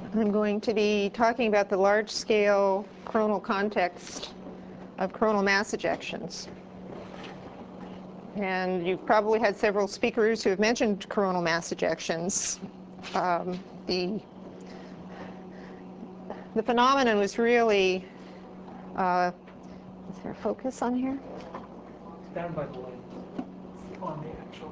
I'm going to be talking about the large-scale coronal context of coronal mass ejections. And you've probably had several speakers who have mentioned coronal mass ejections. The phenomenon was really, is there a focus on here? It's down by the light. It's on the actual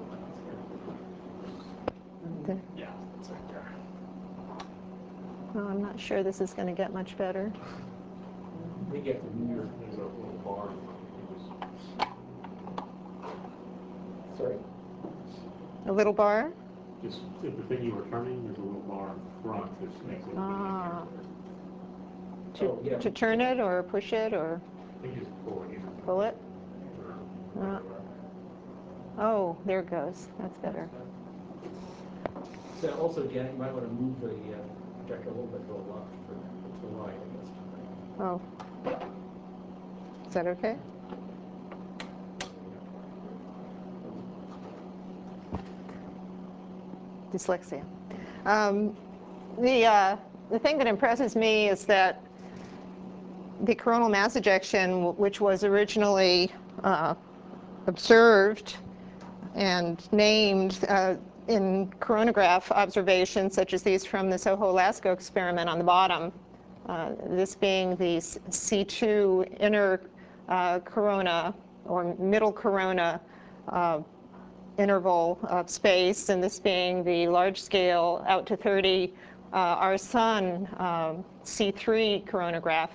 lens. Yeah, it's right there. Oh, I'm not sure this is going to get much better. I think you have to move there's a little bar. Sorry? A little bar? Just at the thing you were turning, there's a little bar in front that makes it To turn it or push it or I think just pull it here. pull it? Oh, there it goes. That's better. So also, Janet, you might want to move the projector a little bit to the left or to the right, I guess. Oh. Is that okay? Dyslexia. The thing that impresses me is that the coronal mass ejection, which was originally observed and named in coronagraph observations, such as these from the Soho-Lasco experiment on the bottom, this being the C2 inner corona or middle corona interval of space, and this being the large scale out to 30 our sun C3 coronagraph.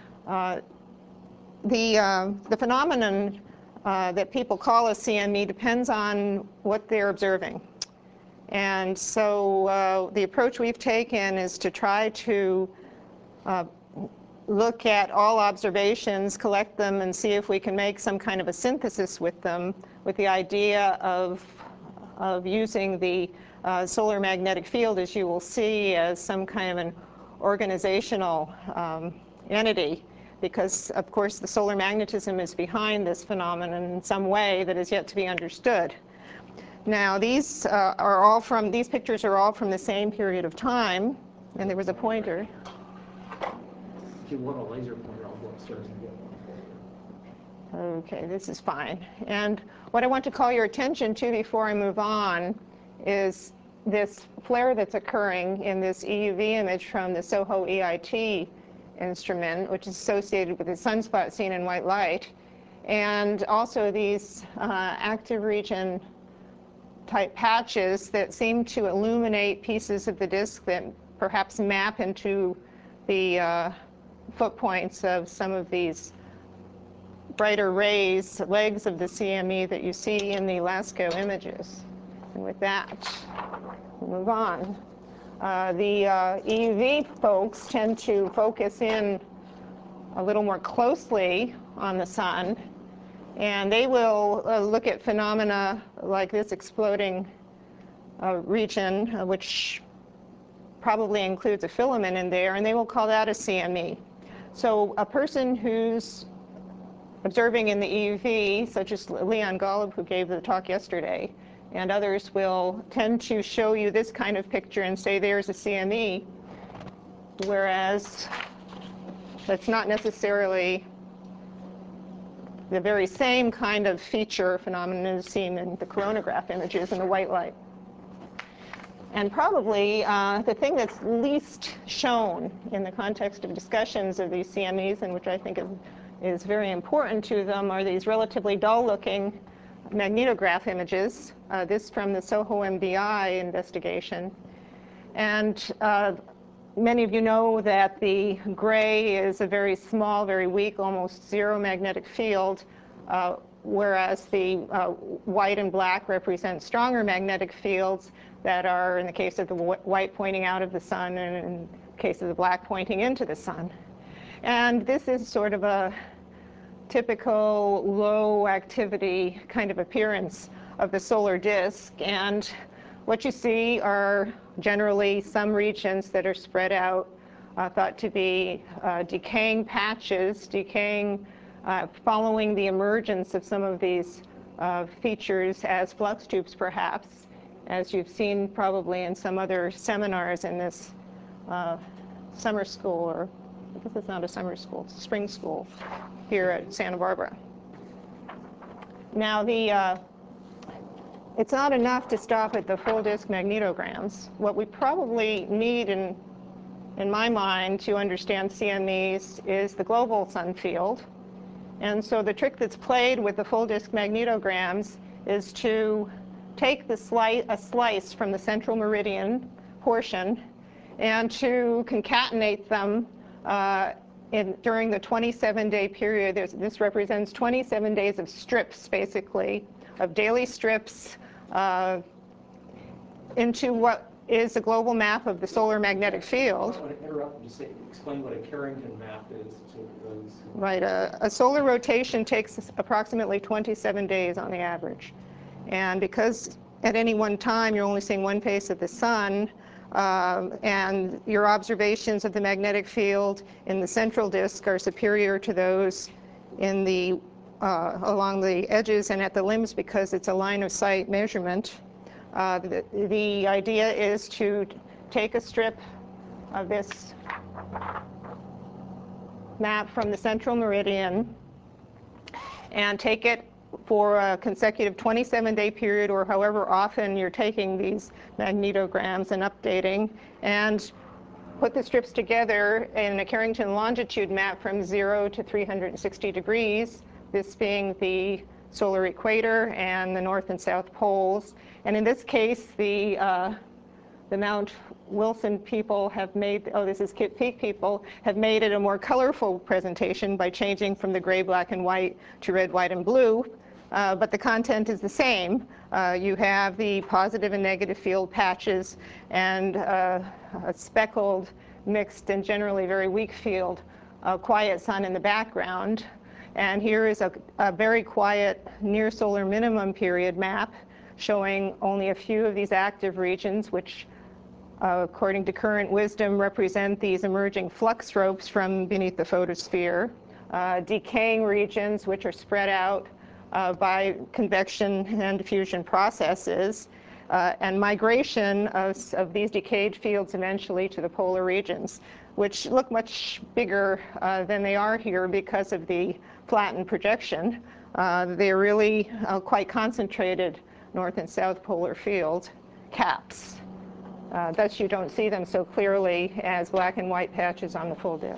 The phenomenon that people call a CME depends on what they're observing. And so the approach we've taken is to try to look at all observations, collect them, and see if we can make some kind of a synthesis with them, with the idea of using the solar magnetic field, as you will see, as some kind of an organizational entity, because of course the solar magnetism is behind this phenomenon in some way that is yet to be understood. Now these these pictures are all from the same period of time, and there was a pointer. If you want a laser pointer, I'll go upstairs and get one. Okay, this is fine. And what I want to call your attention to before I move on is this flare that's occurring in this EUV image from the SOHO EIT instrument, which is associated with the sunspot seen in white light, and also these active region type patches that seem to illuminate pieces of the disk that perhaps map into the foot points of some of these brighter rays, legs of the CME that you see in the LASCO images. And with that, we'll move on. The EUV folks tend to focus in a little more closely on the sun, and they will look at phenomena like this exploding region, which probably includes a filament in there, and they will call that a CME. So a person who's observing in the EUV, such as Leon Golub, who gave the talk yesterday, and others will tend to show you this kind of picture and say there's a CME, whereas that's not necessarily the very same kind of feature phenomenon as seen in the coronagraph images in the white light. And probably the thing that's least shown in the context of discussions of these CMEs, and which I think is very important to them, are these relatively dull-looking magnetograph images, this from the SOHO MDI investigation. And many of you know that the gray is a very small, very weak, almost zero magnetic field, whereas the white and black represent stronger magnetic fields that are, in the case of the white, pointing out of the sun, and in the case of the black, pointing into the sun. And this is sort of a typical low activity kind of appearance of the solar disk. And what you see are generally some regions that are spread out, thought to be decaying patches, following the emergence of some of these features as flux tubes, perhaps, as you've seen probably in some other seminars in this summer school, or I guess it's not a summer school, it's a spring school here at Santa Barbara. Now, it's not enough to stop at the full disk magnetograms. What we probably need, in my mind, to understand CMEs is the global sun field. And so the trick that's played with the full disk magnetograms is to take a slice from the central meridian portion and to concatenate them during the 27-day period. This represents 27 days of strips, basically, of daily strips into what is a global map of the solar magnetic field. I want to interrupt and just explain what a Carrington map is to those. Right, a solar rotation takes approximately 27 days on the average. And because at any one time you're only seeing one face of the sun, and your observations of the magnetic field in the central disk are superior to those in the along the edges and at the limbs because it's a line of sight measurement. The idea is to take a strip of this map from the central meridian and take it for a consecutive 27-day period, or however often you're taking these magnetograms and updating, and put the strips together in a Carrington longitude map from 0 to 360 degrees, this being the solar equator and the north and south poles. And in this case, the Mount Wilson people have made, this is Kitt Peak people, have made it a more colorful presentation by changing from the gray, black, and white to red, white, and blue. But the content is the same. You have the positive and negative field patches and a speckled, mixed, and generally very weak field, quiet sun in the background. And here is a very quiet near solar minimum period map showing only a few of these active regions, which according to current wisdom represent these emerging flux ropes from beneath the photosphere, decaying regions which are spread out by convection and diffusion processes, and migration of these decayed fields eventually to the polar regions, which look much bigger than they are here because of the flattened projection. They're really quite concentrated north and south polar field caps. Thus you don't see them so clearly as black and white patches on the full disk.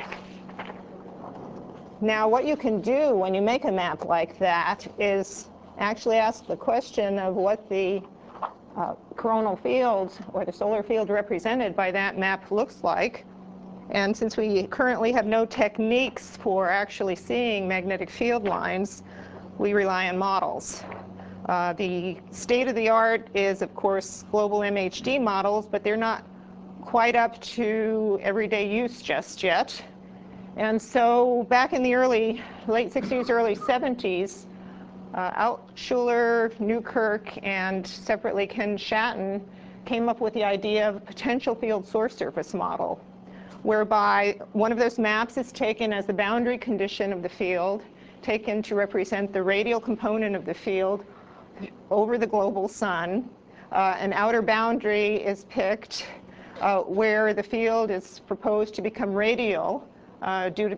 Now, what you can do when you make a map like that is actually ask the question of what the coronal field or the solar field represented by that map looks like. And since we currently have no techniques for actually seeing magnetic field lines, we rely on models. The state of the art is, of course, global MHD models, but they're not quite up to everyday use just yet. And so back in the late 60s, early 70s, Altshuler, Newkirk, and separately Ken Shatton came up with the idea of a potential field source surface model, whereby one of those maps is taken as the boundary condition of the field, taken to represent the radial component of the field over the global sun. An outer boundary is picked where the field is proposed to become radial due to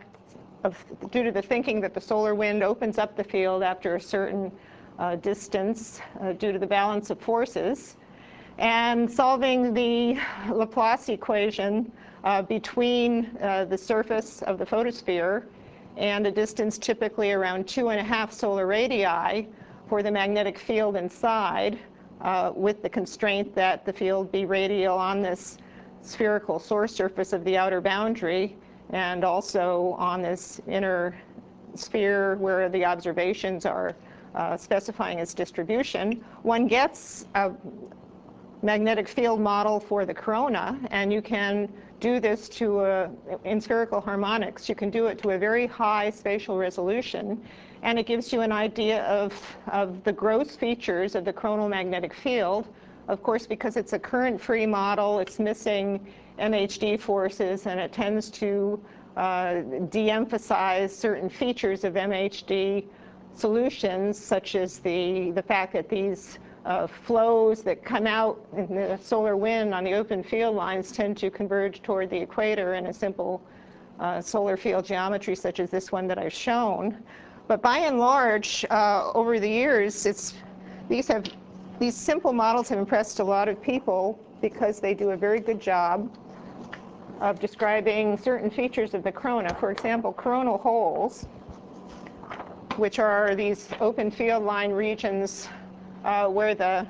the thinking that the solar wind opens up the field after a certain distance due to the balance of forces, and solving the Laplace equation between the surface of the photosphere and a distance typically around 2.5 solar radii for the magnetic field inside, with the constraint that the field be radial on this spherical source surface of the outer boundary, and also on this inner sphere where the observations are specifying its distribution. One gets a magnetic field model for the corona, and you can do this in spherical harmonics. You can do it to a very high spatial resolution, and it gives you an idea of the gross features of the coronal magnetic field. Of course, because it's a current-free model, it's missing MHD forces, and it tends to de-emphasize certain features of MHD solutions, such as the fact that these flows that come out in the solar wind on the open field lines tend to converge toward the equator in a simple solar field geometry such as this one that I've shown. But by and large, over the years, these simple models have impressed a lot of people because they do a very good job of describing certain features of the corona. For example, coronal holes, which are these open field line regions where the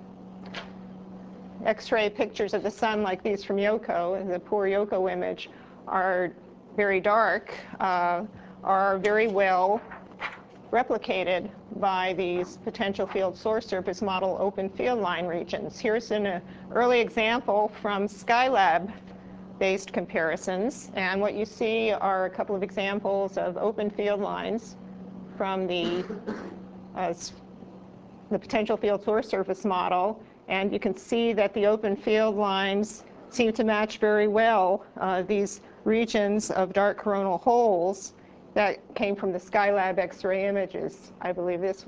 X-ray pictures of the sun, like these from Yohkoh, the poor Yohkoh image, are very dark, are very well replicated by these potential field source surface model open field line regions. Here's an early example from Skylab-based comparisons, and what you see are a couple of examples of open field lines from the potential field source surface model, and you can see that the open field lines seem to match very well these regions of dark coronal holes that came from the Skylab X-ray images. I believe this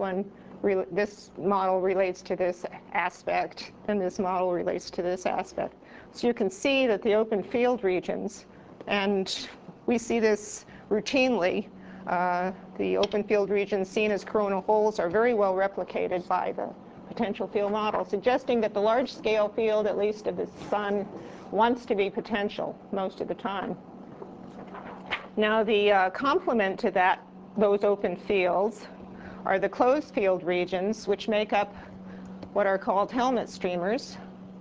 model relates to this aspect, and this model relates to this aspect. So you can see that the open field regions, and we see this routinely, the open field regions seen as coronal holes are very well replicated by the potential field model, suggesting that the large-scale field, at least of the sun, wants to be potential most of the time. Now, the complement to those open fields are the closed field regions, which make up what are called helmet streamers.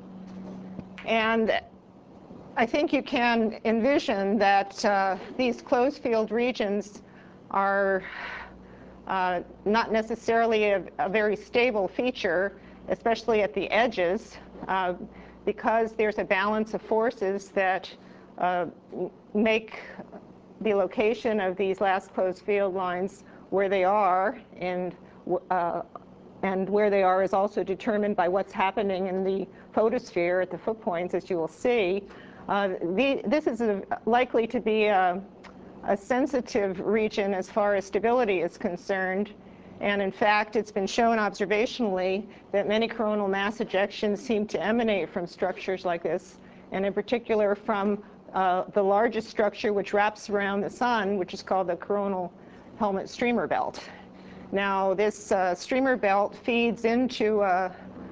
And I think you can envision that these closed field regions are not necessarily a very stable feature, especially at the edges, because there's a balance of forces that make the location of these last closed field lines where they are, and where they are is also determined by what's happening in the photosphere at the foot points, as you will see. This is likely to be a sensitive region as far as stability is concerned, and in fact it's been shown observationally that many coronal mass ejections seem to emanate from structures like this, and in particular from the largest structure which wraps around the sun, which is called the coronal helmet streamer belt. Now, this streamer belt feeds into a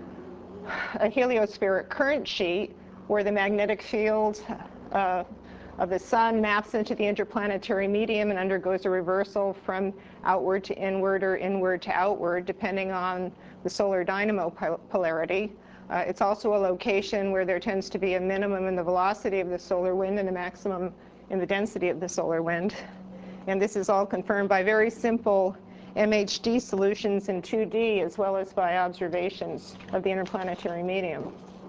heliospheric current sheet where the magnetic field of the sun maps into the interplanetary medium and undergoes a reversal from outward to inward or inward to outward, depending on the solar dynamo polarity. It's also a location where there tends to be a minimum in the velocity of the solar wind and a maximum in the density of the solar wind. And this is all confirmed by very simple MHD solutions in 2D, as well as by observations of the interplanetary medium.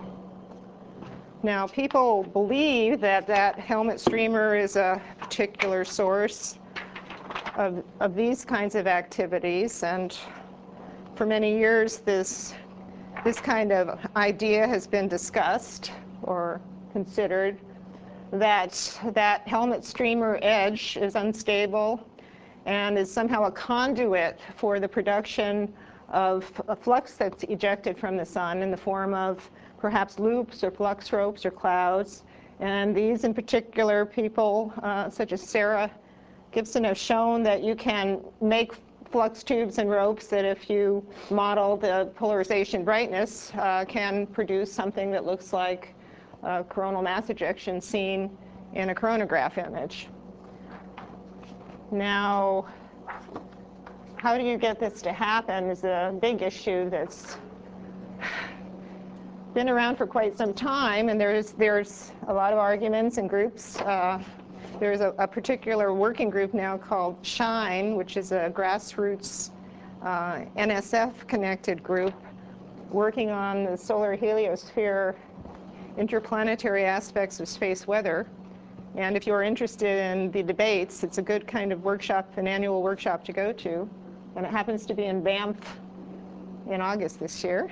Now, people believe that that helmet streamer is a particular source of these kinds of activities, and for many years this kind of idea has been discussed or considered, that helmet streamer edge is unstable and is somehow a conduit for the production of a flux that's ejected from the sun in the form of perhaps loops or flux ropes or clouds. And these in particular people, such as Sarah Gibson, have shown that you can make flux tubes and ropes that, if you model the polarization brightness, can produce something that looks like coronal mass ejection seen in a coronagraph image. Now, how do you get this to happen is a big issue that's been around for quite some time, and there's a lot of arguments and groups. There's a particular working group now called SHINE, which is a grassroots NSF-connected group working on the solar heliosphere interplanetary aspects of space weather. And if you're interested in the debates, it's a good kind of workshop, an annual workshop to go to. And it happens to be in Banff in August this year.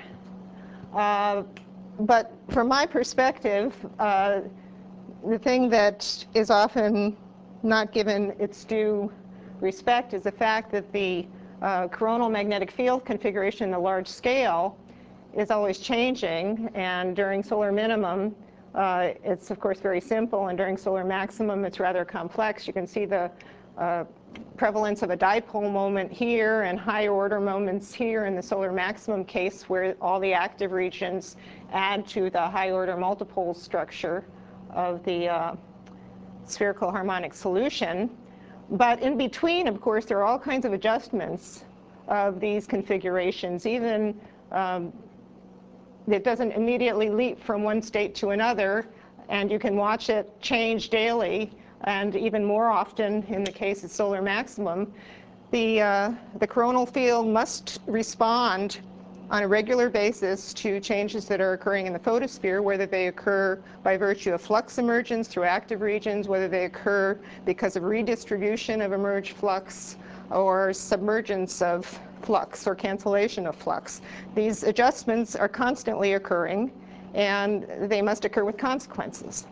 But from my perspective, the thing that is often not given its due respect is the fact that the coronal magnetic field configuration in the large scale is always changing, and during solar minimum, it's of course very simple, and during solar maximum, it's rather complex. You can see the prevalence of a dipole moment here and higher order moments here in the solar maximum case, where all the active regions add to the high order multipole structure of the spherical harmonic solution. But in between, of course, there are all kinds of adjustments of these configurations. Even it doesn't immediately leap from one state to another, and you can watch it change daily, and even more often in the case of solar maximum. The coronal field must respond on a regular basis to changes that are occurring in the photosphere, whether they occur by virtue of flux emergence through active regions, whether they occur because of redistribution of emerged flux, or submergence of flux or cancellation of flux. These adjustments are constantly occurring, and they must occur with consequences.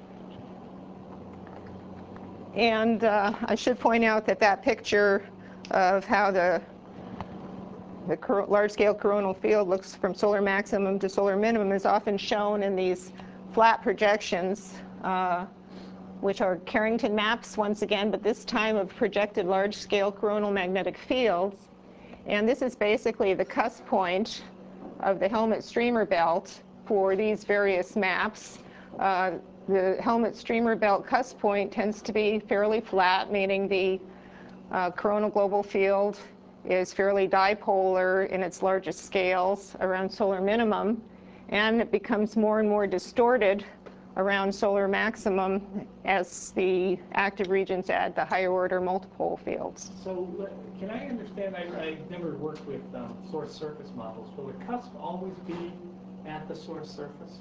And I should point out that that picture of how the large-scale coronal field looks from solar maximum to solar minimum is often shown in these flat projections, which are Carrington maps once again, but this time of projected large-scale coronal magnetic fields. And this is basically the cusp point of the Helmut streamer belt for these various maps. The Helmut streamer belt cusp point tends to be fairly flat, meaning the coronal global field is fairly dipolar in its largest scales around solar minimum, and it becomes more and more distorted around solar maximum as the active regions add the higher order multipole fields. So can I understand, I never worked with source surface models. Will the cusp always be at the source surface?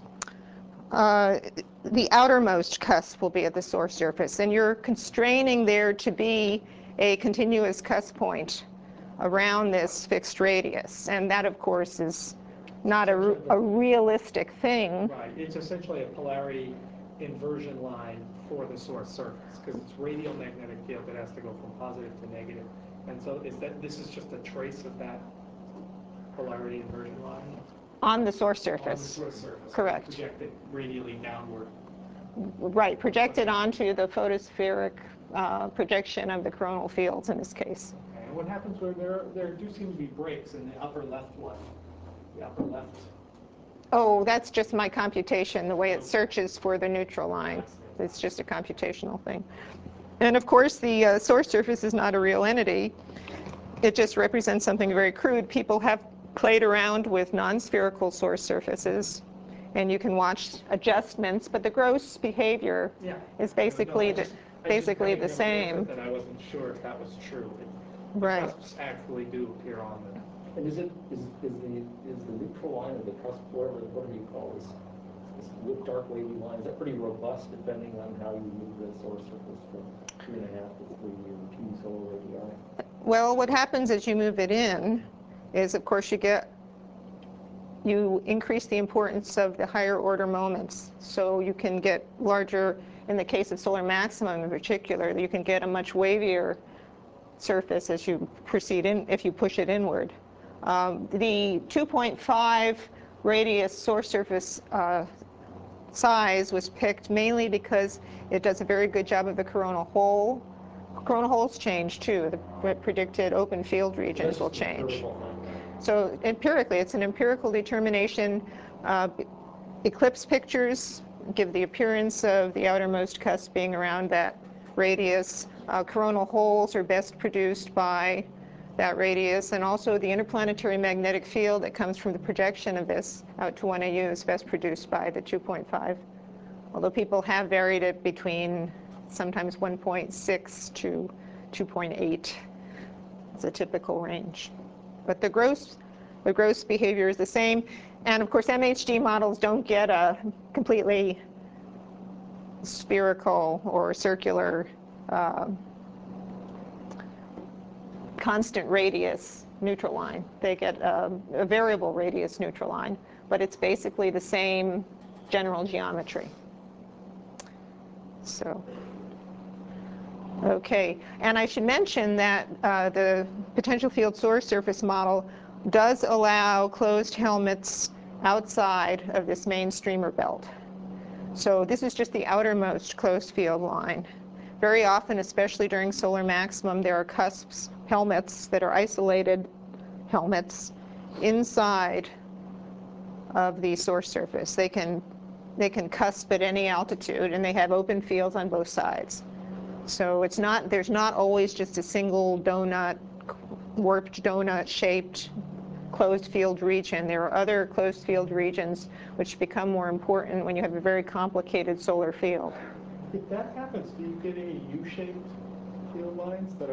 The outermost cusp will be at the source surface, and you're constraining there to be a continuous cusp point around this fixed radius, and that of course is not a realistic thing. Right, it's essentially a polarity inversion line for the source surface, because it's radial magnetic field that has to go from positive to negative. And so this is just a trace of that polarity inversion line? On the source surface. On the source surface. Correct. Projected radially downward. Right, projected onto the photospheric projection of the coronal fields in this case. Okay. And what happens where there do seem to be breaks in the upper left one? The upper left. Oh, that's just my computation, the way it searches for the neutral line. It's just a computational thing. And of course, the source surface is not a real entity. It just represents something very crude. People have played around with non-spherical source surfaces, and you can watch adjustments, but the gross behavior is basically the same. That I wasn't sure if that was true. Right. Cusps actually do appear on the. And is the neutral line of the cusp, what do you call this dark wavy line? Is that pretty robust depending on how you move the source surface from 3.5 to 3 or 2 solar radii? Well, what happens as you move it in is, of course, you increase the importance of the higher order moments. So you can get larger, in the case of solar maximum in particular, you can get a much wavier surface as you proceed in, if you push it inward. The 2.5 radius source surface size was picked mainly because it does a very good job of the coronal hole. Coronal holes change too. The predicted open field regions will change. So empirically, it's an empirical determination. Eclipse pictures give the appearance of the outermost cusp being around that radius. Coronal holes are best produced by that radius, and also the interplanetary magnetic field that comes from the projection of this out to 1 AU is best produced by the 2.5. Although people have varied it between sometimes 1.6 to 2.8 is a typical range. But the gross behavior is the same. And of course, MHD models don't get a completely spherical or circular constant radius neutral line. They get a variable radius neutral line, but it's basically the same general geometry. So, okay, and I should mention that the potential field source surface model does allow closed helmets outside of this main streamer belt. So this is just the outermost closed field line. Very often, especially during solar maximum, there are cusps, helmets that are isolated helmets inside of the source surface. They can cusp at any altitude, and they have open fields on both sides. So there's not always just a single donut, warped donut shaped closed field region. There are other closed field regions which become more important when you have a very complicated solar field. If that happens, do you get any U-shaped field lines that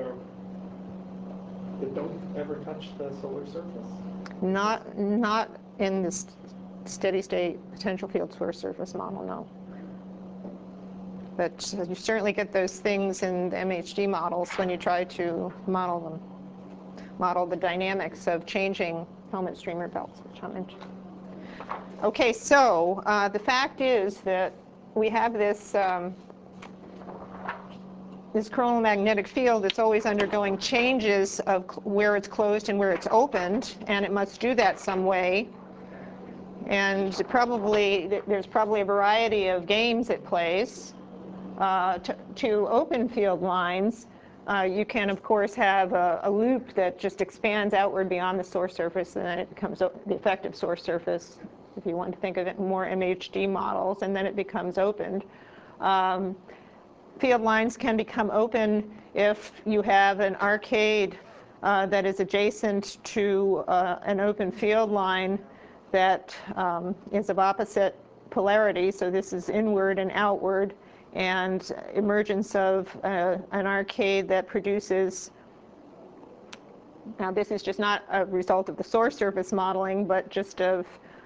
don't ever touch the solar surface? Not in this steady state potential field source surface model, no. But you certainly get those things in the MHD models when you try to model them. Model the dynamics of changing helmet streamer belts, which I'm into. Okay, so the fact is that we have this this coronal magnetic field that's always undergoing changes of where it's closed and where it's opened, and it must do that some way. And there's probably a variety of games it plays. To open field lines, you can, of course, have a loop that just expands outward beyond the source surface, and then it becomes the effective source surface, if you want to think of it in more MHD models, and then it becomes opened. Field lines can become open if you have an arcade that is adjacent to an open field line that is of opposite polarity, so this is inward and outward, and emergence of an arcade that produces, now this is just not a result of the source surface modeling, but just of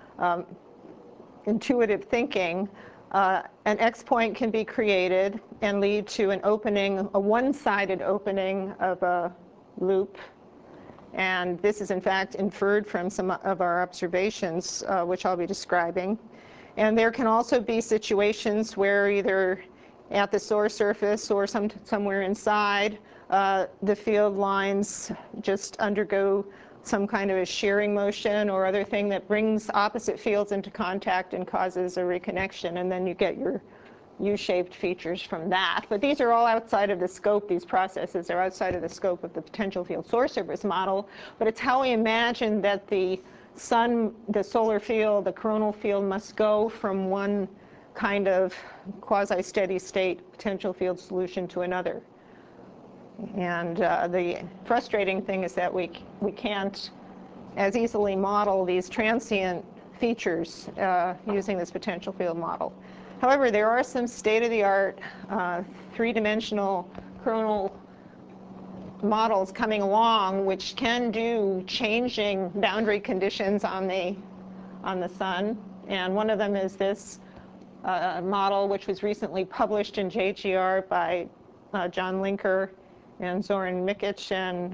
intuitive thinking. An X point can be created and lead to an opening, a one-sided opening of a loop. And this is in fact inferred from some of our observations, which I'll be describing. And there can also be situations where either at the source surface or somewhere inside, the field lines just undergo some kind of a shearing motion or other thing that brings opposite fields into contact and causes a reconnection, and then you get your U-shaped features from that. But these are all outside of the scope, these processes are outside of the scope of the potential field source surface model, but it's how we imagine that the solar field, the coronal field must go from one kind of quasi-steady state potential field solution to another. And the frustrating thing is that we can't as easily model these transient features using this potential field model. However, there are some state-of-the-art three-dimensional coronal models coming along which can do changing boundary conditions on the sun. And one of them is this model, which was recently published in JGR by John Linker and Zoran Mikic and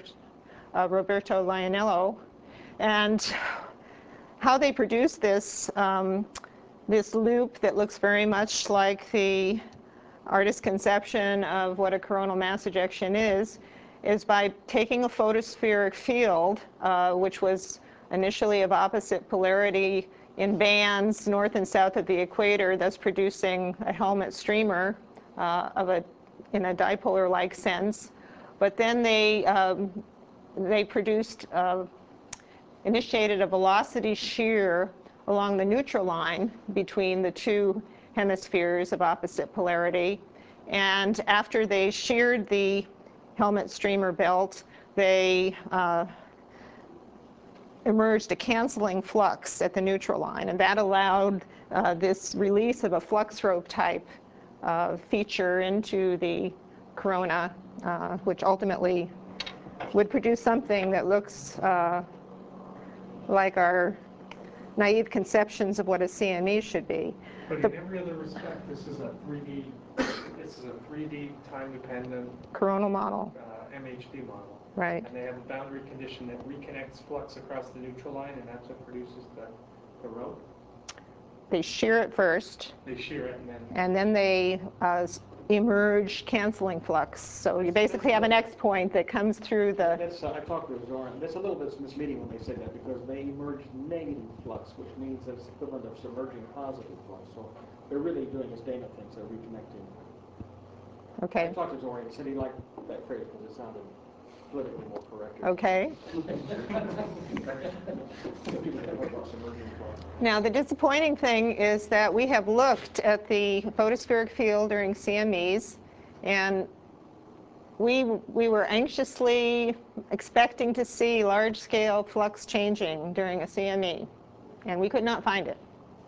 Roberto Lionello. And how they produce this, this loop that looks very much like the artist's conception of what a coronal mass ejection is by taking a photospheric field, which was initially of opposite polarity in bands north and south of the equator, thus producing a helmet streamer in a dipolar-like sense. But then they initiated a velocity shear along the neutral line between the two hemispheres of opposite polarity. And after they sheared the helmet streamer belt, they emerged a canceling flux at the neutral line, and that allowed this release of a flux rope type feature into the corona, which ultimately would produce something that looks like our naive conceptions of what a CME should be. But in every other respect, this is a 3D time-dependent coronal model. MHD model. Right. And they have a boundary condition that reconnects flux across the neutral line, and that's what produces the rope. They shear it first. They shear it, and then they emerge canceling flux. So you basically have an X point that comes through the, That's, I talked to Zoran, that's a little bit misleading when they say that, because they emerge negative flux, which means that it's equivalent of submerging positive flux. So they're really doing this Dana thing, so reconnecting. I okay, talked to Zoran, he said he liked that phrase because it sounded politically more correct. okay. So people can talk about submerging flux. Now, the disappointing thing is that we have looked at the photospheric field during CMEs, and we were anxiously expecting to see large-scale flux changing during a CME, and we could not find it.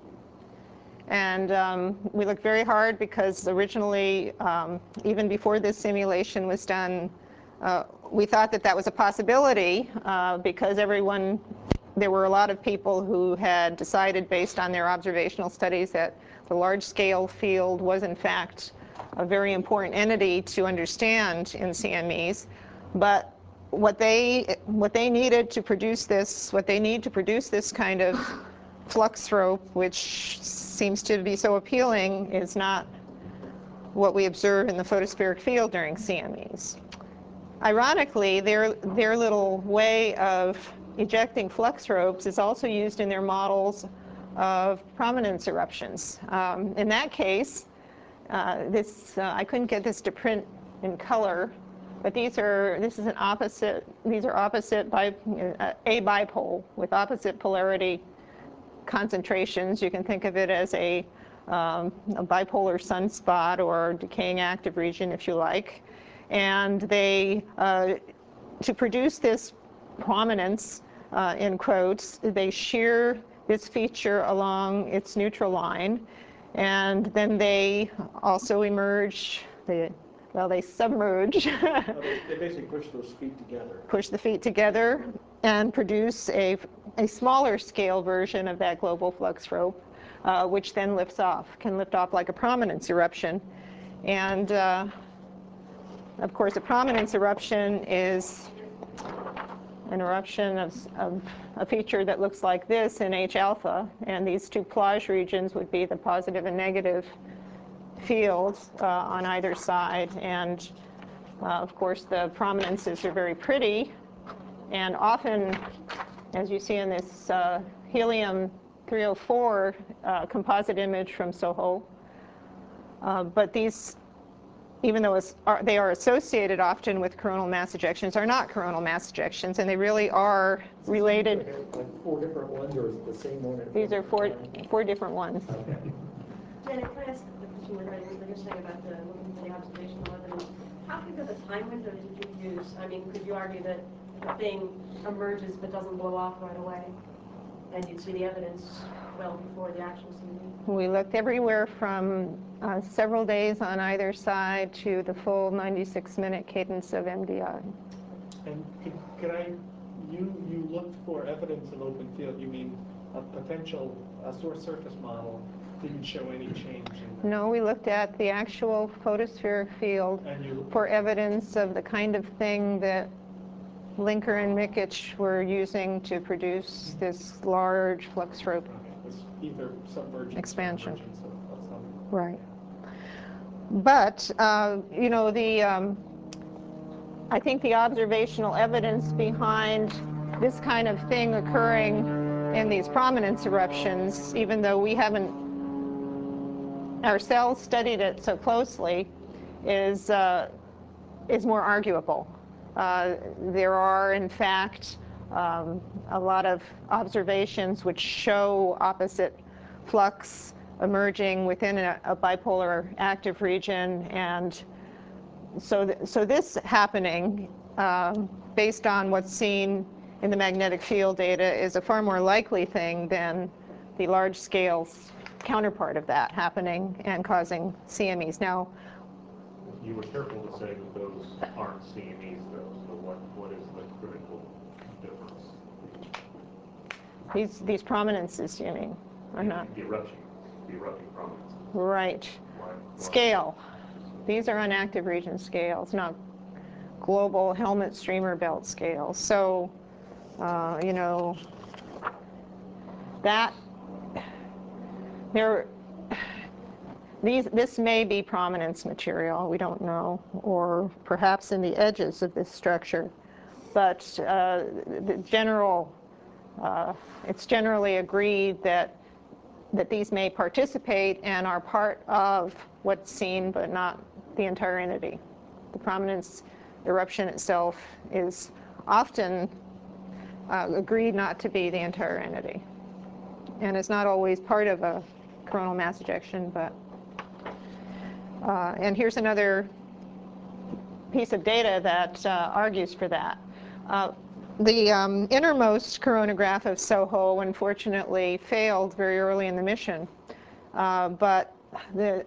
And we looked very hard because originally, even before this simulation was done, we thought that that was a possibility because there were a lot of people who had decided based on their observational studies that the large-scale field was in fact a very important entity to understand in CMEs. But what they needed to produce this, what they need to produce this kind of flux rope, which seems to be so appealing, is not what we observe in the photospheric field during CMEs. Ironically, their little way of ejecting flux ropes is also used in their models of prominence eruptions. In that case, I couldn't get this to print in color, but these are opposite a bipole with opposite polarity concentrations. You can think of it as a bipolar sunspot or decaying active region, if you like. And they, to produce this prominence, in quotes, they shear this feature along its neutral line, and then they also emerge, they submerge. They basically push those feet together. Push the feet together and produce a smaller scale version of that global flux rope, which then can lift off like a prominence eruption. And of course, a prominence eruption is an eruption of a feature that looks like this in H alpha, and these two plage regions would be the positive and negative fields on either side. And of course, the prominences are very pretty, and often, as you see in this helium-304 composite image from SOHO, but these, even though they are associated often with coronal mass ejections, are not coronal mass ejections, and they really are related. Like 4 different ones, or is it the same one? These are four different ones. Okay. Janet, can I ask the question regarding what you're saying about looking for the observational evidence? How big of a time window did you use? I mean, could you argue that the thing emerges but doesn't blow off right away, and you'd see the evidence well before the actual CME? We looked everywhere from several days on either side to the full 96-minute cadence of MDI. And you looked for evidence of open field. You mean a potential source surface model didn't show any change in that? No, we looked at the actual photospheric field for evidence of the kind of thing that Linker and Mikic were using to produce this large flux rope. Okay, it's either submergence Expansion. or emergence of something. Right. But, I think the observational evidence behind this kind of thing occurring in these prominence eruptions, even though we haven't ourselves studied it so closely, is more arguable. There are, in fact, a lot of observations which show opposite flux emerging within a bipolar active region, and so this happening, based on what's seen in the magnetic field data, is a far more likely thing than the large-scale counterpart of that happening and causing CMEs. Now, You were careful to say that those aren't CMEs, though. So what is the critical difference? these prominences, you mean, are not. The erupting prominences. Right. Why? Scale. These are unactive region scales, not global helmet streamer belt scales. So, that this may be prominence material, we don't know, or perhaps in the edges of this structure. But it's generally agreed that these may participate and are part of what's seen, but not the entire entity. The prominence eruption itself is often agreed not to be the entire entity. And it's not always part of a coronal mass ejection, but and here's another piece of data that argues for that. The innermost coronagraph of SOHO unfortunately failed very early in the mission, but the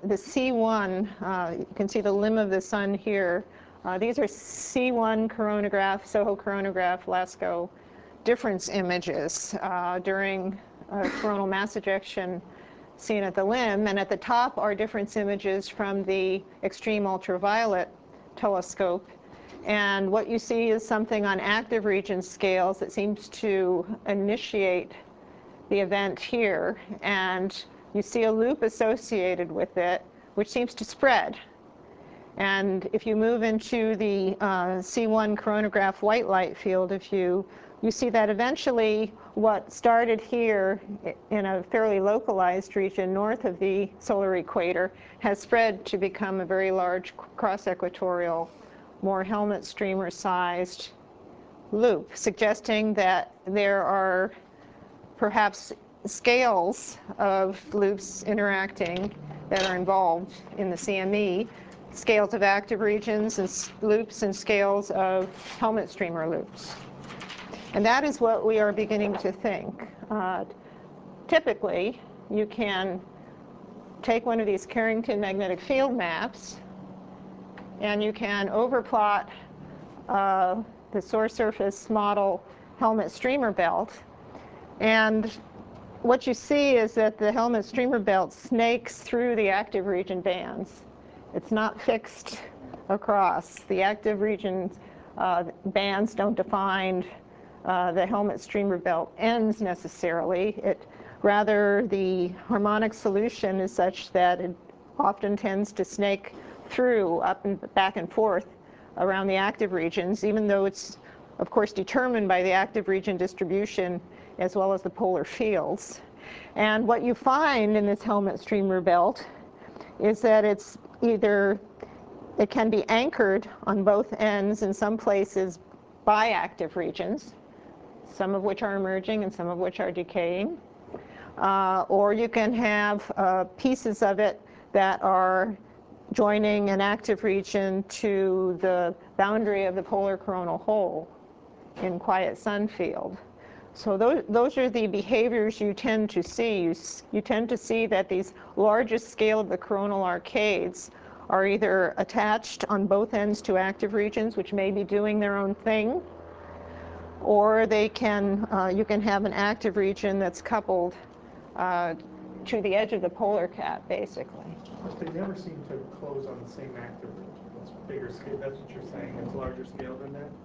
C1, you can see the limb of the sun here. These are C1 coronagraph, SOHO coronagraph, LASCO difference images during coronal mass ejection seen at the limb, and at the top are difference images from the extreme ultraviolet telescope. And what you see is something on active region scales that seems to initiate the event here, and you see a loop associated with it, which seems to spread. And if you move into the C1 coronagraph white light field of view, you see that eventually what started here in a fairly localized region north of the solar equator has spread to become a very large cross-equatorial, more helmet streamer sized loop, suggesting that there are perhaps scales of loops interacting that are involved in the CME, scales of active regions and loops and scales of helmet streamer loops. And that is what we are beginning to think. Typically, you can take one of these Carrington magnetic field maps and you can overplot the source surface model helmet streamer belt. And what you see is that the helmet streamer belt snakes through the active region bands. It's not fixed across. The active region bands don't define the helmet streamer belt ends necessarily. Rather, the harmonic solution is such that it often tends to snake through, up and back and forth around the active regions, even though it's, of course, determined by the active region distribution as well as the polar fields. And what you find in this helmet streamer belt is that it's either, it can be anchored on both ends in some places by active regions, some of which are emerging and some of which are decaying. Or you can have pieces of it that are joining an active region to the boundary of the polar coronal hole in quiet sun field. So those are the behaviors you tend to see. You tend to see that these largest scale of the coronal arcades are either attached on both ends to active regions, which may be doing their own thing, or they can, you can have an active region that's coupled to the edge of the polar cap, basically. They never seem to close on the same active region. It's bigger scale. That's what you're saying. It's larger scale than that.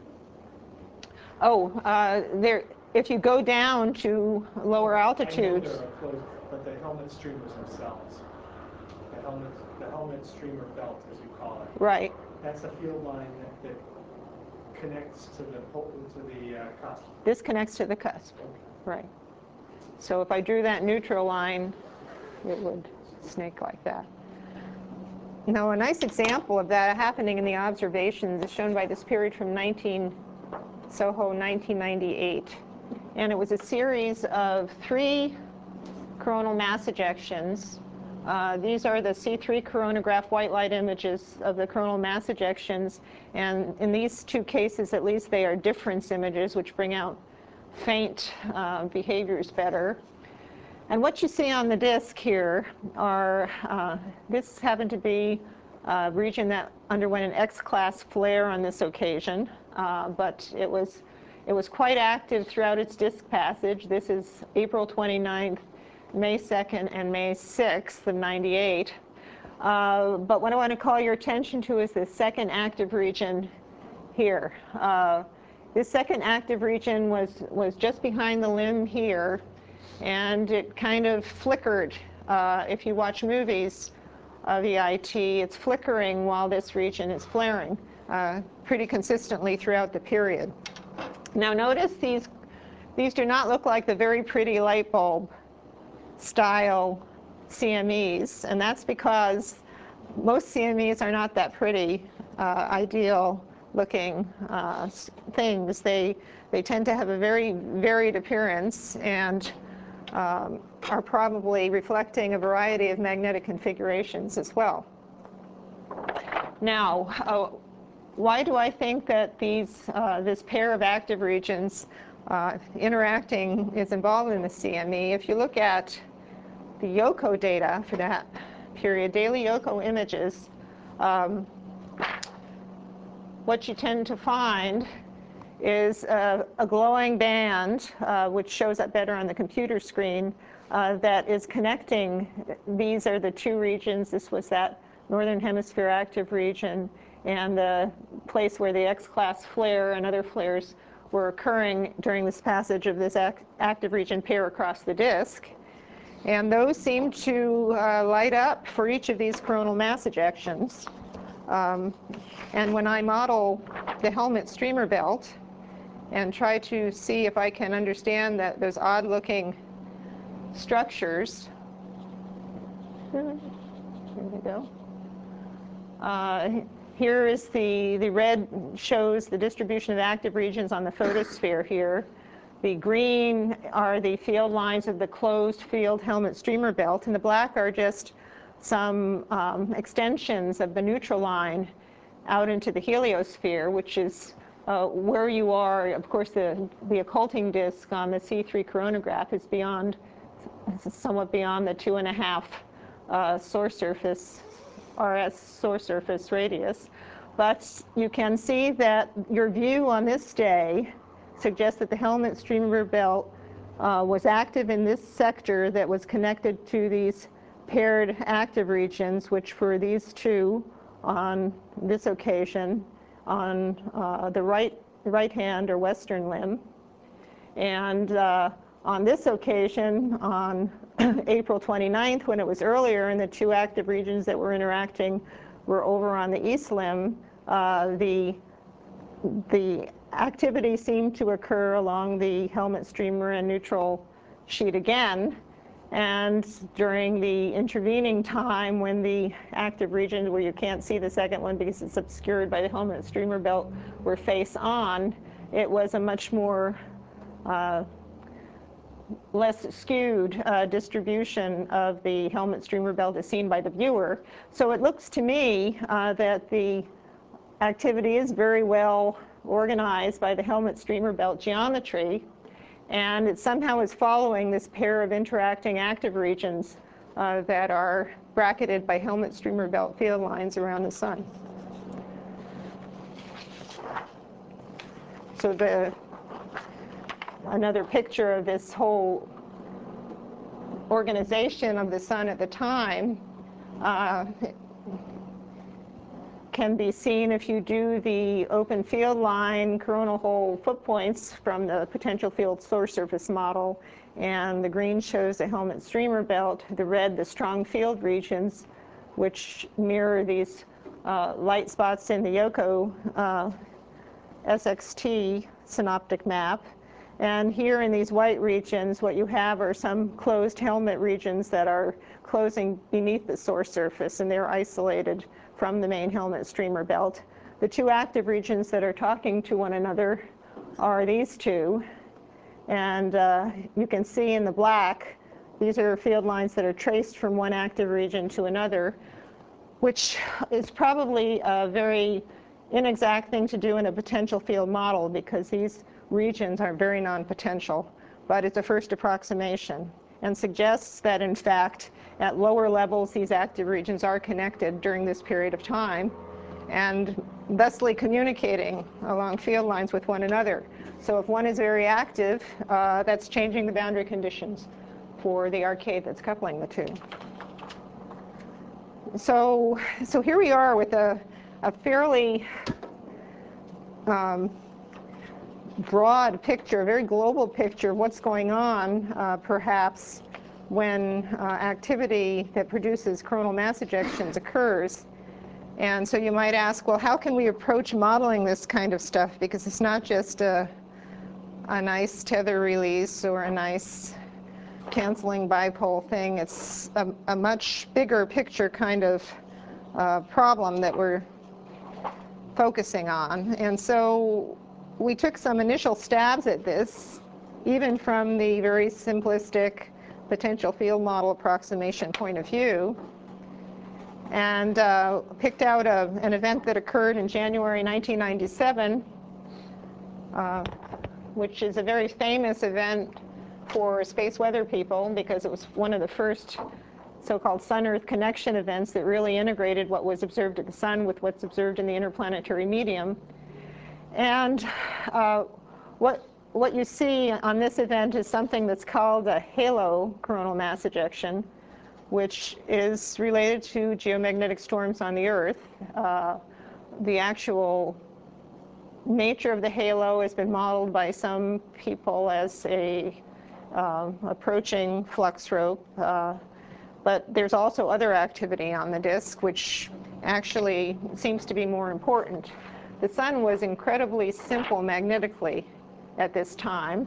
Oh, if you go down to lower altitudes. I know they're closed, but the helmet streamers themselves, the helmet streamer belt, as you call it. Right. That's a field line that connects to the cusp. This connects to the cusp, right. So if I drew that neutral line, it would snake like that. Now, a nice example of that happening in the observations is shown by this period from SOHO 1998. And it was a series of 3 coronal mass ejections. These are the C3 coronagraph white light images of the coronal mass ejections. And in these 2 cases, at least, they are difference images, which bring out faint behaviors better. And what you see on the disk here are, this happened to be a region that underwent an X-class flare on this occasion, but it was quite active throughout its disk passage. This is April 29th, May 2nd, and May 6th of 98. But what I want to call your attention to is the second active region here. This second active region was just behind the limb here, and it kind of flickered. If you watch movies, of EIT. It's flickering while this region is flaring pretty consistently throughout the period. Now notice these do not look like the very pretty light bulb style CMEs, and that's because most CMEs are not that pretty, ideal looking things. They tend to have a very varied appearance and are probably reflecting a variety of magnetic configurations as well. Now, why do I think that this pair of active regions interacting is involved in the CME? If you look at the Yoco data for that period, daily Yoco images, what you tend to find is a glowing band, which shows up better on the computer screen, that is connecting. These are the two regions. This was that northern hemisphere active region, and the place where the X-class flare and other flares were occurring during this passage of this active region pair across the disk. And those seem to light up for each of these coronal mass ejections. And when I model the helmet streamer belt and try to see if I can understand those odd-looking structures, here we go. Here is the red shows the distribution of active regions on the photosphere here. The green are the field lines of the closed field helmet streamer belt, and the black are just some extensions of the neutral line out into the heliosphere, which is where you are. Of course, the occulting disk on the C3 coronagraph is somewhat beyond the 2.5 source surface, RS source surface radius. But you can see that your view on this day suggests that the helmet streamer belt was active in this sector that was connected to these paired active regions, which were these two on this occasion on the right hand or western limb. And on this occasion, on April 29th, when it was earlier and the two active regions that were interacting were over on the east limb, the activity seemed to occur along the helmet streamer and neutral sheet again. And during the intervening time when the active region, where you can't see the second one because it's obscured by the helmet streamer belt, were face on, it was a much more less skewed distribution of the helmet streamer belt as seen by the viewer. So it looks to me that the activity is very well organized by the helmet streamer belt geometry, and it somehow is following this pair of interacting active regions that are bracketed by helmet streamer belt field lines around the sun. So another picture of this whole organization of the sun at the time can be seen if you do the open field line coronal hole foot points from the potential field source surface model. And the green shows the helmet streamer belt, the red the strong field regions, which mirror these light spots in the Yoco SXT synoptic map. And here in these white regions, what you have are some closed helmet regions that are closing beneath the source surface, and they're isolated from the main helmet streamer belt. The two active regions that are talking to one another are these two. And you can see in the black, these are field lines that are traced from one active region to another, which is probably a very inexact thing to do in a potential field model because these regions are very non-potential. But it's a first approximation and suggests that, in fact, at lower levels, these active regions are connected during this period of time and thusly communicating along field lines with one another. So if one is very active, that's changing the boundary conditions for the arcade that's coupling the two. So here we are with a fairly broad picture, a very global picture of what's going on, perhaps when activity that produces coronal mass ejections occurs. And so you might ask, well, how can we approach modeling this kind of stuff? Because it's not just a nice tether release or a nice canceling bipole thing. It's a much bigger picture kind of problem that we're focusing on. And so we took some initial stabs at this, even from the very simplistic potential field model approximation point of view, and picked out an event that occurred in January 1997, which is a very famous event for space weather people because it was one of the first so-called Sun-Earth connection events that really integrated what was observed at the Sun with what's observed in the interplanetary medium. And what you see on this event is something that's called a halo coronal mass ejection, which is related to geomagnetic storms on the Earth. The actual nature of the halo has been modeled by some people as a approaching flux rope, but there's also other activity on the disk which actually seems to be more important. The Sun was incredibly simple magnetically at this time.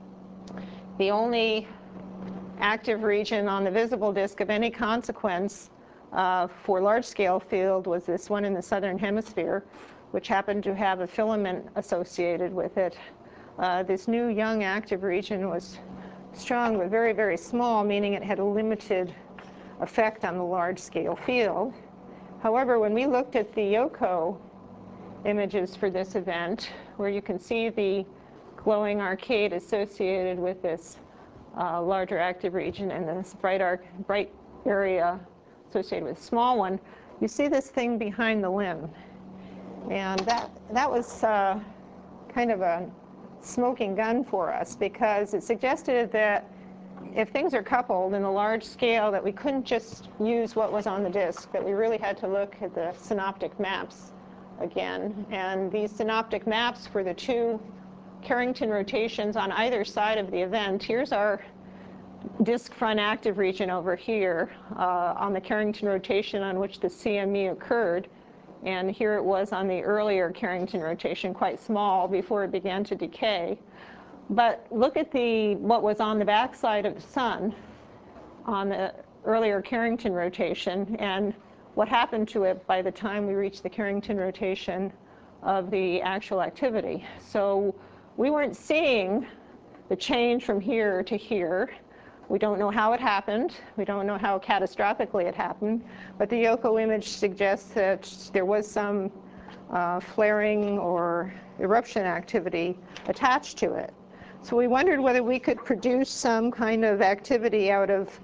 The only active region on the visible disk of any consequence for large-scale field was this one in the southern hemisphere, which happened to have a filament associated with it. This new young active region was strong but very, very small, meaning it had a limited effect on the large-scale field. However, when we looked at the Yohkoh images for this event, where you can see the glowing arcade associated with this larger active region and this bright area associated with a small one, you see this thing behind the limb. And that was kind of a smoking gun for us, because it suggested that if things are coupled in a large scale, that we couldn't just use what was on the disk, that we really had to look at the synoptic maps again. And these synoptic maps for the two Carrington rotations on either side of the event. Here's our disk front active region over here on the Carrington rotation on which the CME occurred. And here it was on the earlier Carrington rotation, quite small before it began to decay. But look at what was on the backside of the Sun on the earlier Carrington rotation and what happened to it by the time we reached the Carrington rotation of the actual activity. So we weren't seeing the change from here to here. We don't know how it happened. We don't know how catastrophically it happened. But the Yohkoh image suggests that there was some flaring or eruption activity attached to it. So we wondered whether we could produce some kind of activity out of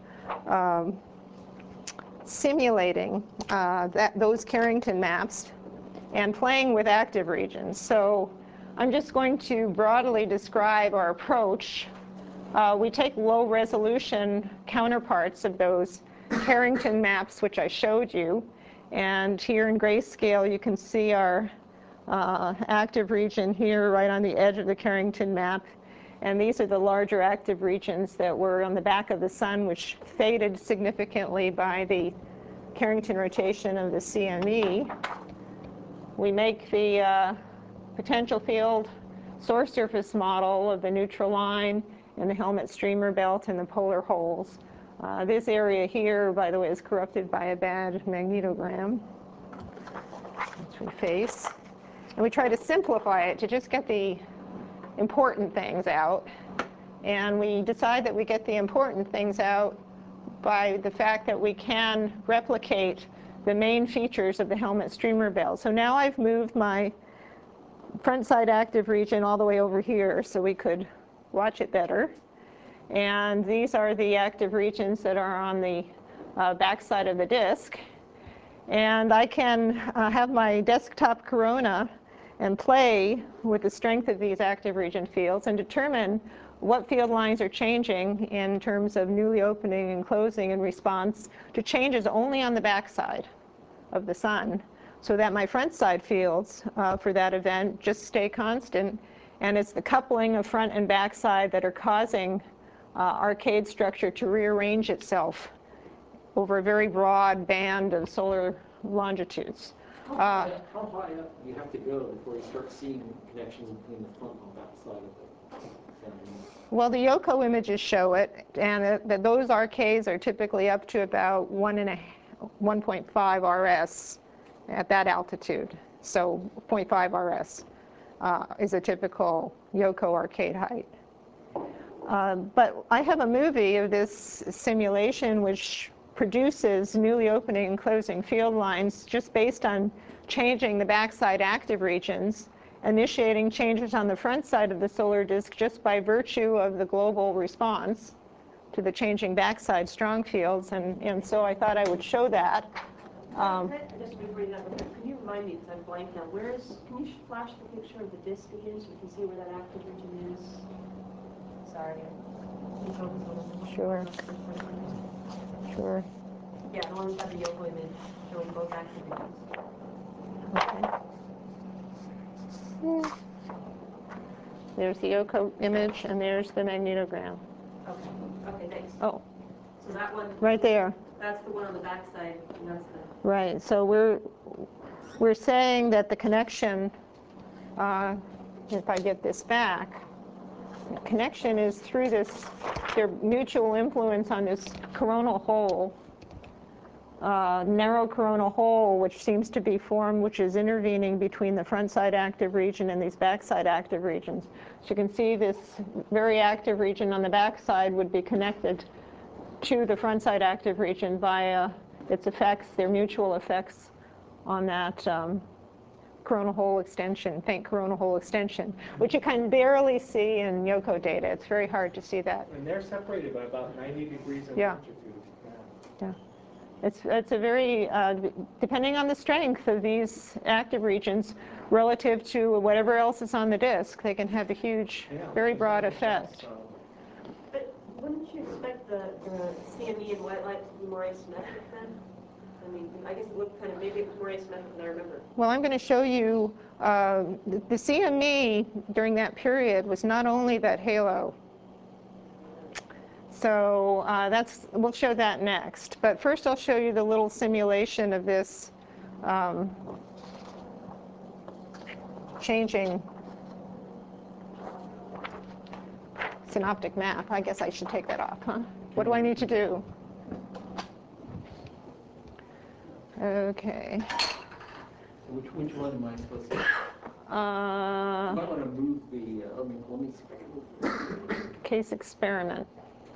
simulating those Carrington maps and playing with active regions. So I'm just going to broadly describe our approach. We take low resolution counterparts of those Carrington maps, which I showed you. And here in grayscale, you can see our active region here right on the edge of the Carrington map. And these are the larger active regions that were on the back of the Sun, which faded significantly by the Carrington rotation of the CME. We make the potential field source surface model of the neutral line and the helmet streamer belt and the polar holes. This area here, by the way, is corrupted by a bad magnetogram, which we face. And we try to simplify it to just get the important things out. And we decide that we get the important things out by the fact that we can replicate the main features of the helmet streamer belt. So now I've moved my front side active region all the way over here so we could watch it better. And these are the active regions that are on the back side of the disk. And I can have my desktop corona and play with the strength of these active region fields and determine what field lines are changing in terms of newly opening and closing in response to changes only on the back side of the Sun, so that my front side fields for that event just stay constant. And it's the coupling of front and back side that are causing arcade structure to rearrange itself over a very broad band of solar longitudes. How high up do you have to go before you start seeing connections between the front and back side of the family? Well, the Yoco images show it, and those arcades are typically up to about 1.5 RS at that altitude. So 0.5 RS is a typical Yoco arcade height. But I have a movie of this simulation which produces newly opening and closing field lines just based on changing the backside active regions, initiating changes on the front side of the solar disk just by virtue of the global response to the changing backside strong fields. And so I thought I would show that. Just before you that, can you remind me, because I'm blank now, can you flash the picture of the disk again so we can see where that active region is? Sorry. Sure. Sure. Yeah, the one with the Yoco image showing both active regions. Okay. There's the Yoco image, and there's the magnetogram. Okay. Okay, thanks. Oh. So that one. Right there. That's the one on the back side, and that's the. Right. So we're saying that the connection, if I get this back, the connection is through their mutual influence on this coronal hole, narrow coronal hole, which seems to be formed, which is intervening between the front side active region and these backside active regions. So you can see this very active region on the backside would be connected to the front side active region via its effects, their mutual effects on that coronal hole extension, faint coronal hole extension, which you can barely see in Yoco data. It's very hard to see that. And they're separated by about 90 degrees in Yeah. longitude. Yeah. It's a very, depending on the strength of these active regions relative to whatever else is on the disk, they can have a huge, very broad effect. But wouldn't you expect the CME and white light to be more asymmetric then? I mean, I guess it looked kind of, maybe it was more asymmetric than I remember. Well, I'm going to show you the CME during that period was not only that halo. So we'll show that next. But first I'll show you the little simulation of this changing synoptic map. I guess I should take that off, huh? What do I need to do? Okay. Which one am I supposed to? You might want to move the, let me see. Case experiment.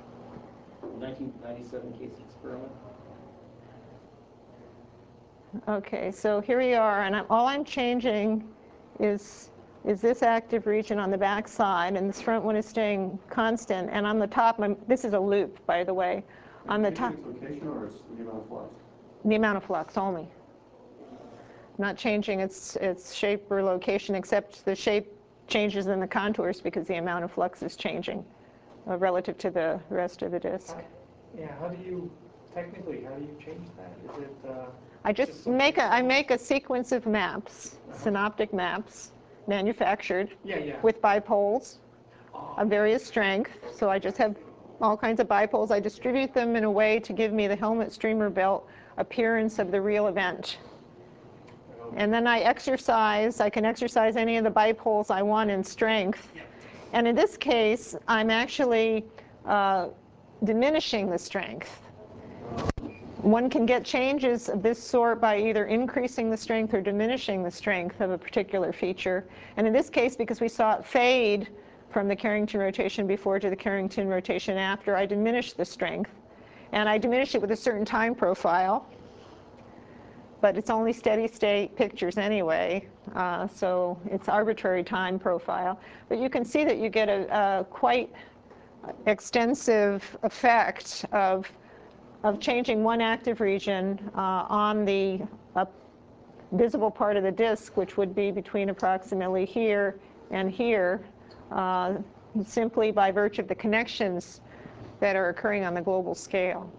1997 case experiment. Okay, so here we are, and all I'm changing is this active region on the back side, and this front one is staying constant. And on the top, this is a loop, by the way. On the top, location or the amount of flux? the amount of flux only. Not changing its shape or location, except the shape changes in the contours because the amount of flux is changing relative to the rest of the disk. Yeah, how do you change that? Is it? I just make a sequence of maps, synoptic maps, manufactured with bipoles of various strength. So I just have all kinds of bipoles. I distribute them in a way to give me the helmet streamer belt appearance of the real event. And then I can exercise any of the bipoles I want in strength. And in this case, I'm actually diminishing the strength. One can get changes of this sort by either increasing the strength or diminishing the strength of a particular feature. And in this case, because we saw it fade from the Carrington rotation before to the Carrington rotation after, I diminished the strength. And I diminished it with a certain time profile. But it's only steady state pictures anyway, so it's arbitrary time profile. But you can see that you get a quite extensive effect of changing one active region on the visible part of the disk, which would be between approximately here and here, simply by virtue of the connections that are occurring on the global scale.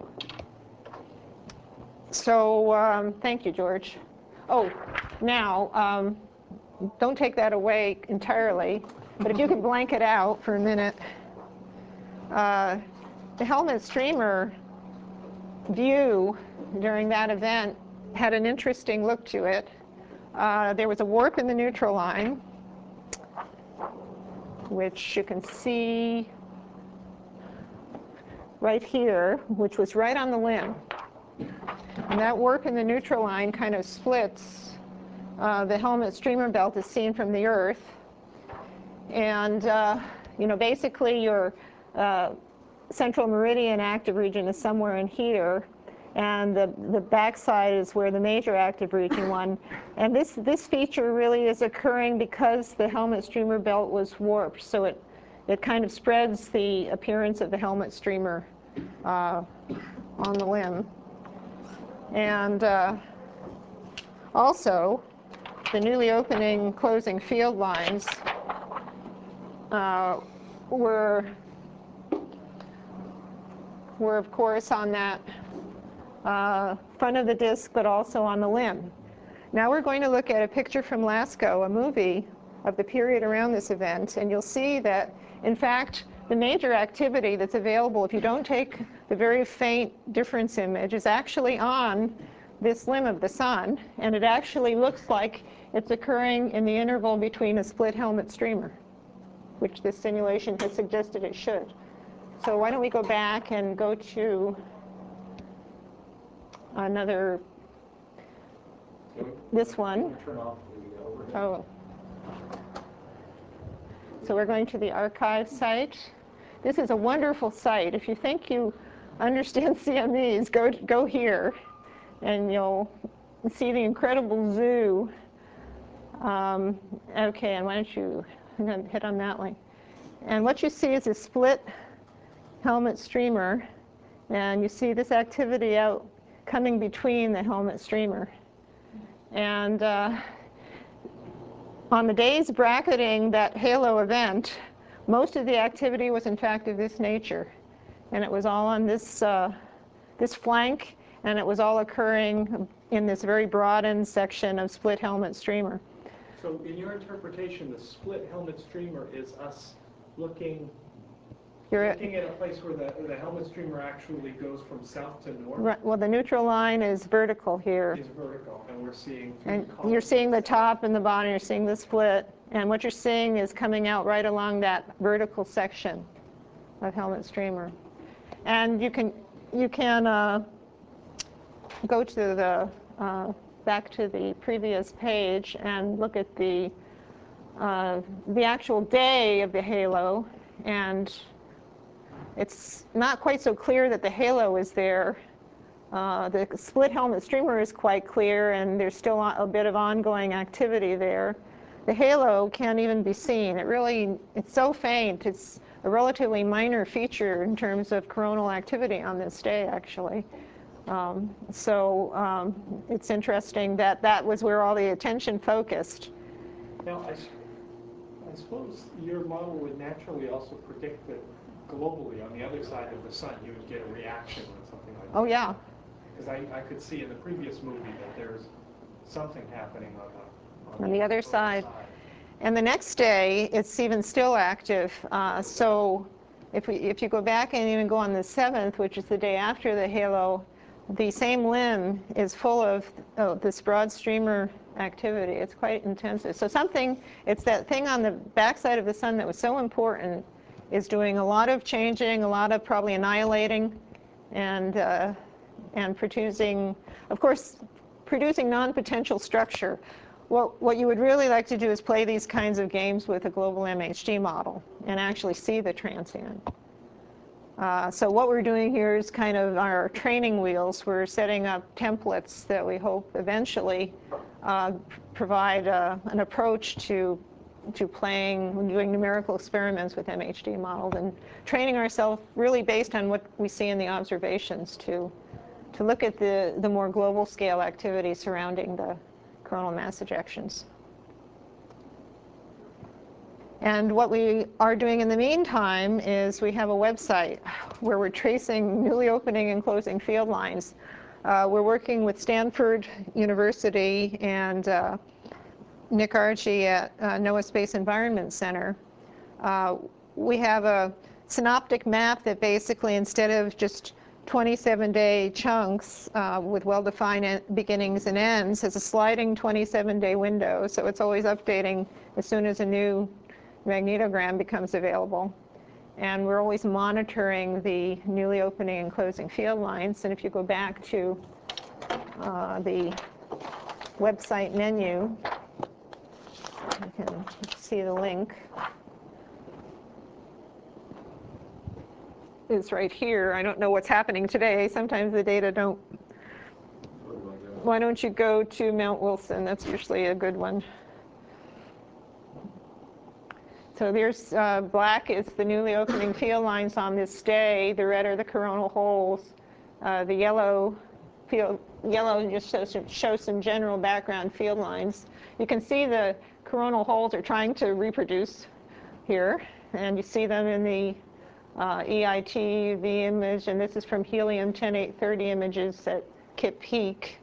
So thank you, George. Oh, now, don't take that away entirely, but if you could blank it out for a minute. The Helmut streamer view during that event had an interesting look to it. There was a warp in the neutral line, which you can see right here, which was right on the limb. And that warp in the neutral line kind of splits the Helmut streamer belt as seen from the Earth. And basically your central meridian active region is somewhere in here, and the backside is where the major active region one. And this feature really is occurring because the Helmut streamer belt was warped, so it kind of spreads the appearance of the Helmut streamer on the limb. And also, the newly opening closing field lines were of course on that front of the disc, but also on the limb. Now we're going to look at a picture from LASCO, a movie of the period around this event, and you'll see that, in fact, the major activity that's available if you don't take the very faint difference image is actually on this limb of the sun, and it actually looks like it's occurring in the interval between a split Helmut streamer, which this simulation has suggested it should. So why don't we go back and go to another, this one. Turn off the overhead. Oh. So we're going to the archive site. This is a wonderful site. If you think you understand CMEs, go here, and you'll see the incredible zoo. Okay, and why don't you hit on that link. And what you see is a split Helmut streamer, and you see this activity out coming between the Helmut streamer. And on the days bracketing that halo event, most of the activity was in fact of this nature, and it was all on this this flank, and it was all occurring in this very broadened section of split Helmut streamer. So in your interpretation, the split Helmut streamer is us looking at a place where the Helmut streamer actually goes from south to north? Right, well, the neutral line is vertical here. Is vertical, and we're seeing And you're seeing the top and the bottom, you're seeing the split, and what you're seeing is coming out right along that vertical section of Helmut streamer. And you can go to the back to the previous page and look at the actual day of the halo, and it's not quite so clear that the halo is there. The split Helmut streamer is quite clear, and there's still a bit of ongoing activity there. The halo can't even be seen. It's so faint. It's a relatively minor feature in terms of coronal activity on this day, actually. It's interesting that that was where all the attention focused. Now, I suppose your model would naturally also predict that globally, on the other side of the sun, you would get a reaction when something like that. Oh, yeah. Because I could see in the previous movie that there's something happening on the other side. And the next day, it's even still active. So if you go back and even go on the 7th, which is the day after the halo, the same limb is full of this broad streamer activity. It's quite intensive. So it's that thing on the backside of the sun that was so important is doing a lot of changing, a lot of probably annihilating, and producing, of course, producing non-potential structure. What you would really like to do is play these kinds of games with a global MHD model and actually see the transient. So what we're doing here is kind of our training wheels. We're setting up templates that we hope eventually provide an approach to doing numerical experiments with MHD models and training ourselves really based on what we see in the observations to look at the more global scale activity surrounding the coronal mass ejections. And what we are doing in the meantime is we have a website where we're tracing newly opening and closing field lines. We're working with Stanford University and Nick Archie at NOAA Space Environment Center. We have a synoptic map that basically, instead of just 27-day chunks with well-defined beginnings and ends, has a sliding 27-day window, so it's always updating as soon as a new magnetogram becomes available. And we're always monitoring the newly opening and closing field lines. And if you go back to the website menu, you can see the link. Is right here. I don't know what's happening today. Sometimes the data don't. Why don't you go to Mount Wilson? That's usually a good one. So there's black is the newly opening field lines on this day. The red are the coronal holes. The yellow just shows some general background field lines. You can see the coronal holes are trying to reproduce here, and you see them in the EIT UV image, and this is from helium 10830 images at Kitt Peak.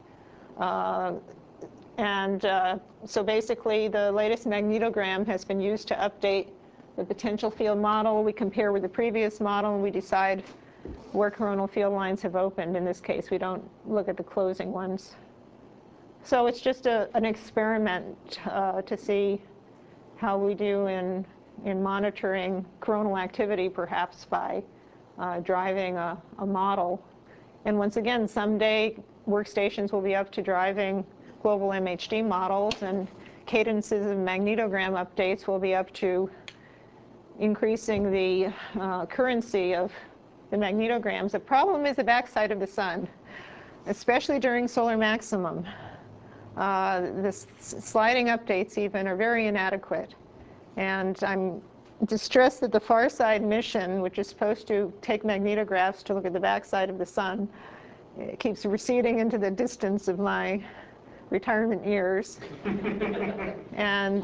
So basically, the latest magnetogram has been used to update the potential field model. We compare with the previous model, and we decide where coronal field lines have opened. In this case, we don't look at the closing ones. So it's just an experiment to see how we do in monitoring coronal activity, perhaps by driving a model. And once again, someday workstations will be up to driving global MHD models, and cadences of magnetogram updates will be up to increasing the currency of the magnetograms. The problem is the backside of the sun, especially during solar maximum. The sliding updates even are very inadequate. And I'm distressed that the FarSide mission, which is supposed to take magnetographs to look at the backside of the sun, it keeps receding into the distance of my retirement years. And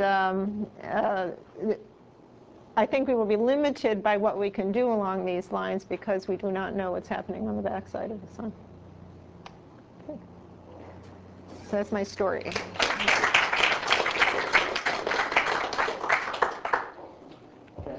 I think we will be limited by what we can do along these lines because we do not know what's happening on the backside of the sun. Okay. So that's my story.